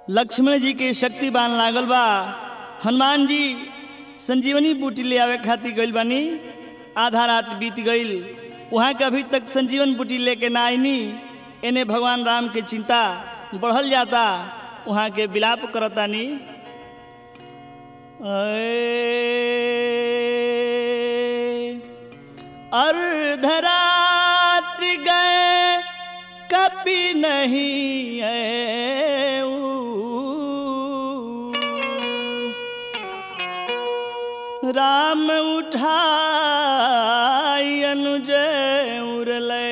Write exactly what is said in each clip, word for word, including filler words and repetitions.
लक्ष्मण जी के शक्ति बान लागल बा। हनुमान जी संजीवनी बूटी ले आवे खातिर गइल बानी। आधा रात बीत गइल, वहाँ के अभी तक संजीवन बूटी लेके ना आईनी। इन्हें भगवान राम के चिंता बढ़ल जाता, वहाँ के विलाप करतानी। अर्धरात्रि गए कभी नहीं है, राम उठाई अनुजय उरले।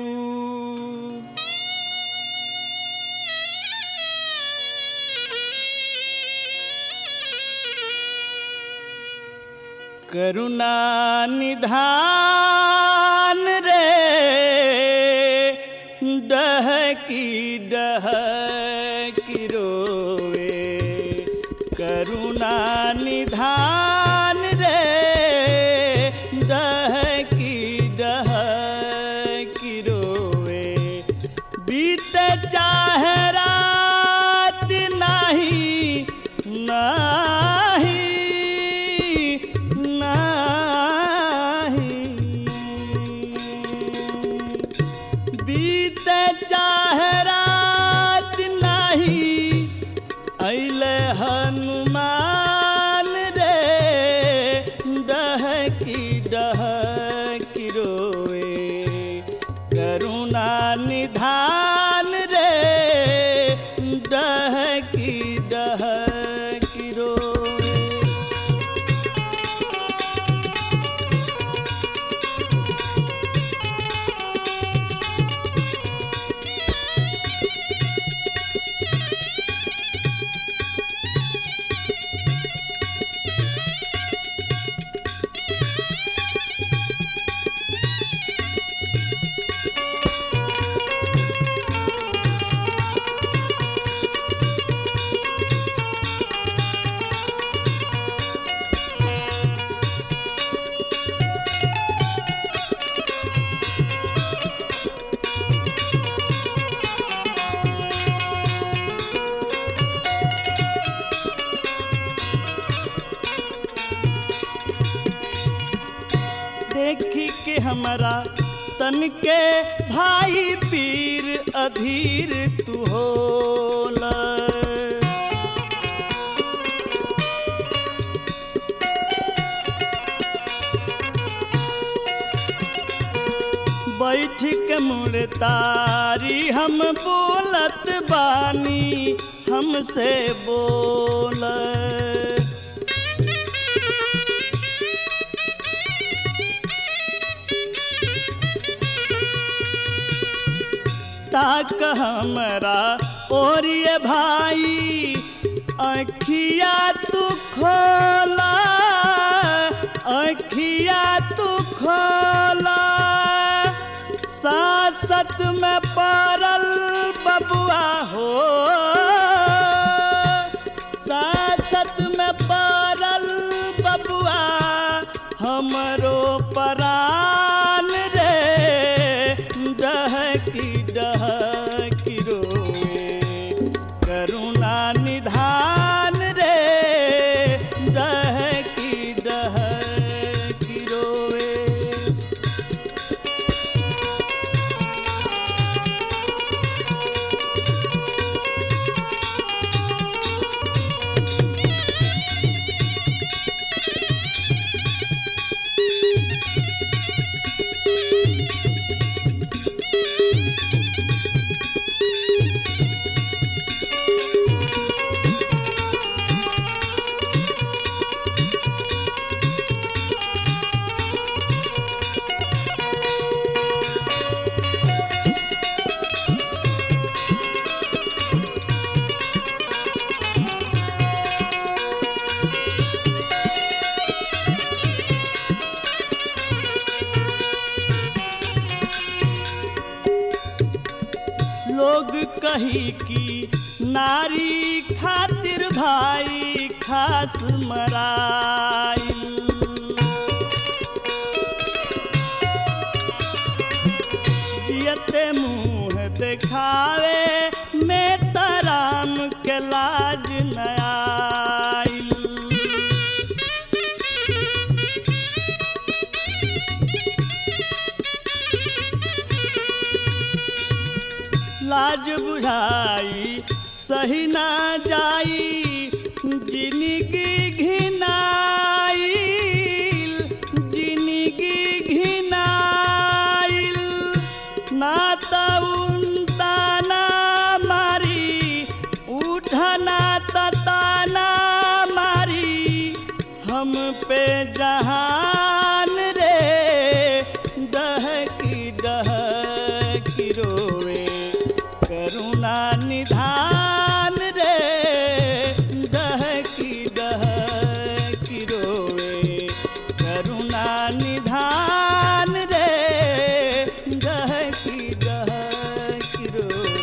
करुणा निधान रे डह की डह की रोवे, करुणा निधान रे डह की डह की रोवे। बीत चाहे रात नाही नाही चाहे रात नहीं अइले हनुमान रे डह की डह की रोवे। करुणा निधान रे डह की डह की रोवे। देखी के हमारा तन के भाई पीर अधीर तू होला। बैठ के मुड़तारी हम बोलत बानी, हमसे बोल। ताक हमरा और ये भाई अखिया तू खोला, अखिया तू खोला। सासत में पड़ल बबुआ हो, सासत में पड़ल बबुआ हमरो परान रे डह की डह की रोवे। करुणा निधान रे डह की डह की रोवे। लोग कही कि नारी खातिर भाई खास मराइल। जियते मुँह दिखावे में तराम के लाज न आइल। लाज बुझाई सही ना जाई जिंदगी घिनाइल, जिंदगी घिनाइल। ना तउनता ना मारी उठना तताना मारी हम पे जहान रे दहकी दहकी रोवे करुणा निधान रे दहकी दहकी रोवे करुणा निधान रे दहकी दहकी रोवे।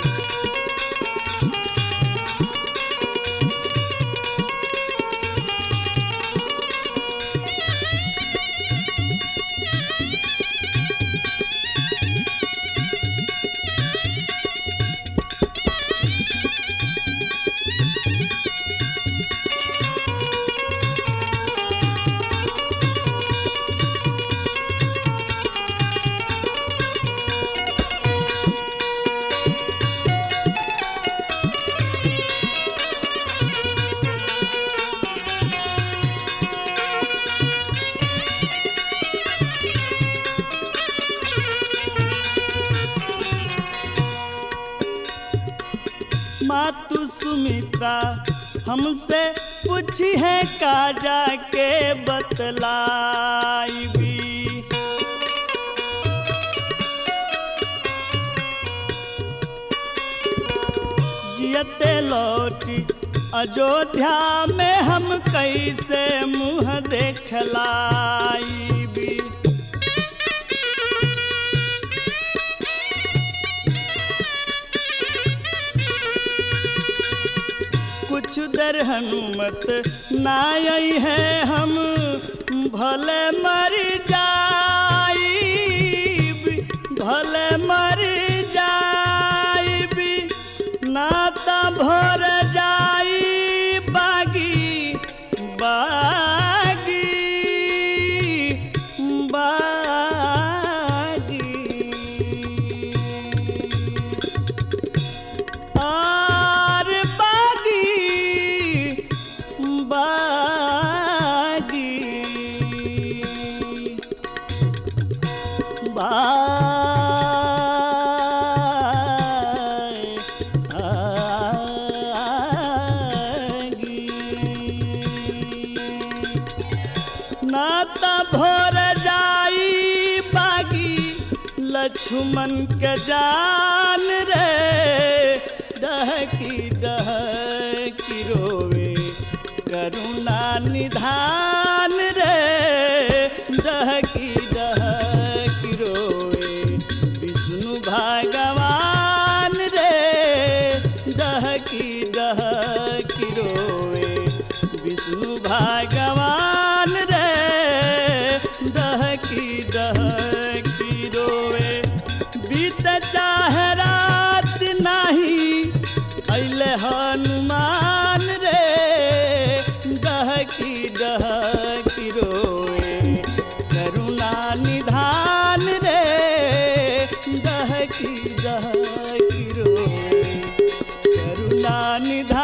मातु सुमित्रा हमसे पूछी है का जाके बतलाई भी। जियते लौटी अयोध्या में हम कैसे मुँह देखलाई भी। कुछ दर हनुमत ना आई है हम भले मर जाइब, भले मर जाइब। नाता भर जाई बागी बागी बागी। आर बागी बागी बागी। नाता भोर जाई बागी लक्ष्मण के जान रे दहकी दहकी रोवे करुणा निधान रे दहकी दहकी रोवे विष्णु भगवान रे दहकी दहकी रोवे विष्णु भगवान रे दहकी दहकी रोवे। बीत चाहे रात नाही अइले हनुमान रे दहकी दहकी रोवे करुणा निधान रे दहकी दहकी रोवे करुणा निधान।